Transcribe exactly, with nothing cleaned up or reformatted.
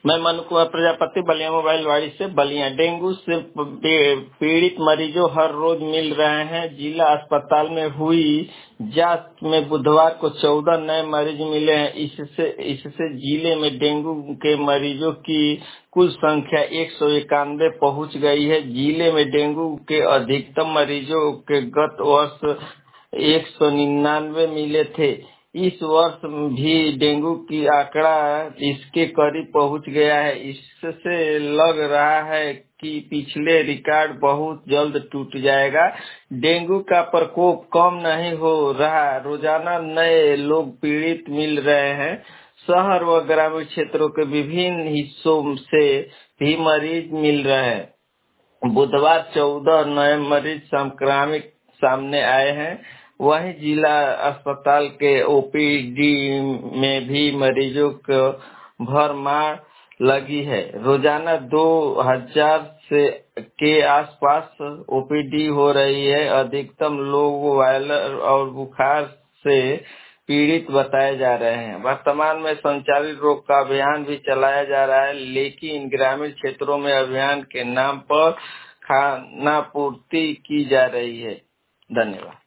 मैं मनु कुमार प्रजापति बलिया मोबाइल वाड़ी से बलिया। डेंगू से पीड़ित मरीजों हर रोज मिल रहे हैं। जिला अस्पताल में हुई जांच में बुधवार को चौदह नए मरीज मिले हैं। इससे इससे जिले में डेंगू के मरीजों की कुल संख्या एक सौ इक्यानवे पहुँच गई है। जिले में डेंगू के अधिकतम मरीजों के गत वर्ष एक सौ निन्यानवे मिले थे। इस वर्ष भी डेंगू की आंकड़ा इसके करीब पहुंच गया है। इससे लग रहा है कि पिछले रिकॉर्ड बहुत जल्द टूट जाएगा। डेंगू का प्रकोप कम नहीं हो रहा। रोजाना नए लोग पीड़ित मिल रहे हैं। शहर व ग्रामीण क्षेत्रों के विभिन्न हिस्सों से भी मरीज मिल रहे हैं। बुधवार चौदह नए मरीज संक्रामित सामने आए हैं। वहीं जिला अस्पताल के ओपीडी में भी मरीजों को भरमार लगी है। रोजाना दो हजार से के आसपास ओपीडी हो रही है। अधिकतम लोग वायरल और बुखार से पीड़ित बताए जा रहे हैं। वर्तमान में संचालित रोग का अभियान भी चलाया जा रहा है, लेकिन ग्रामीण क्षेत्रों में अभियान के नाम पर खानापूर्ति की जा रही है। धन्यवाद।